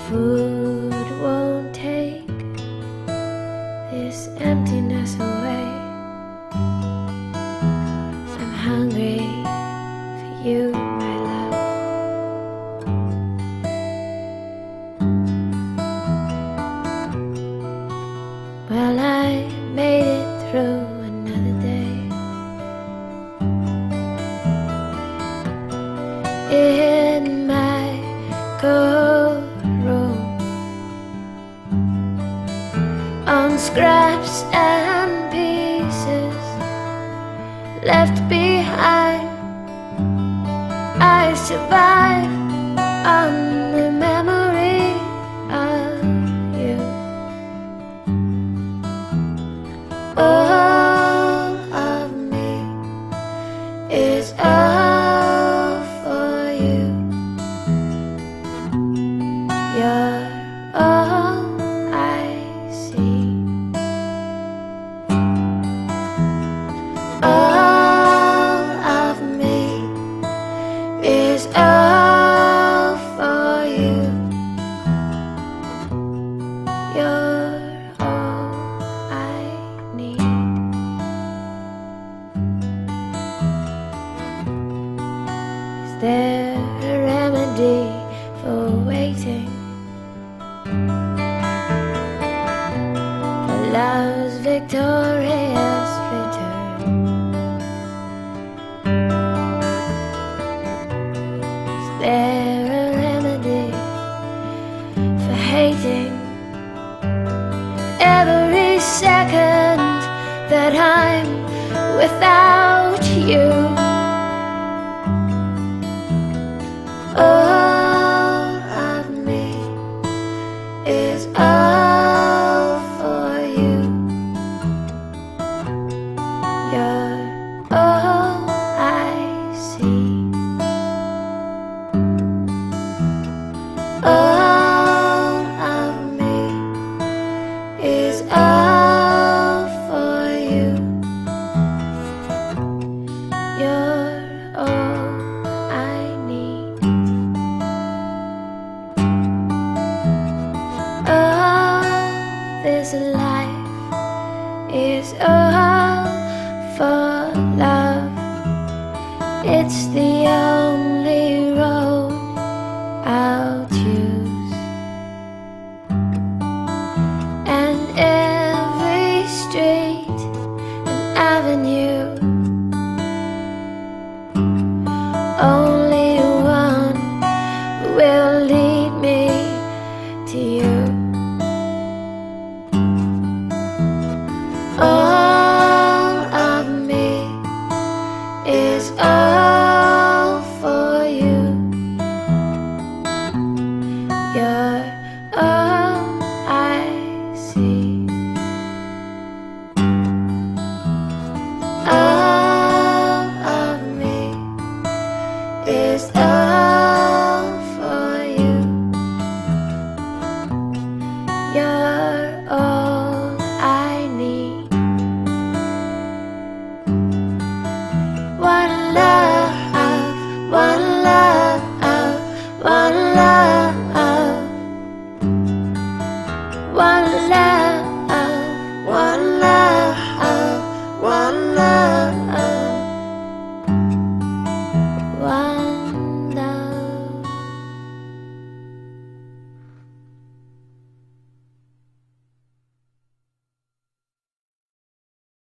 Food won't take this emptiness away. I'm hungry for you, my love. Well, I made it through another day in my cold room, on scraps and pieces left behind. I survive on the memory of you. All of me is all for you. You're all I see. All of me is all for you. You're all I need. Is there a remedy for waiting? For love's victorious return? Is there a remedy for hating every second that I'm without you? All of me is all for you. You're all I see. All of me is all for you. You're all I need. Oh, this life is all for love. It's the only road I'll choose, and every street and avenue, only one will lead me to you. All of me is all for you. You're all I see. All of me is all for you. You're all I need. One love, one love, one love, one love.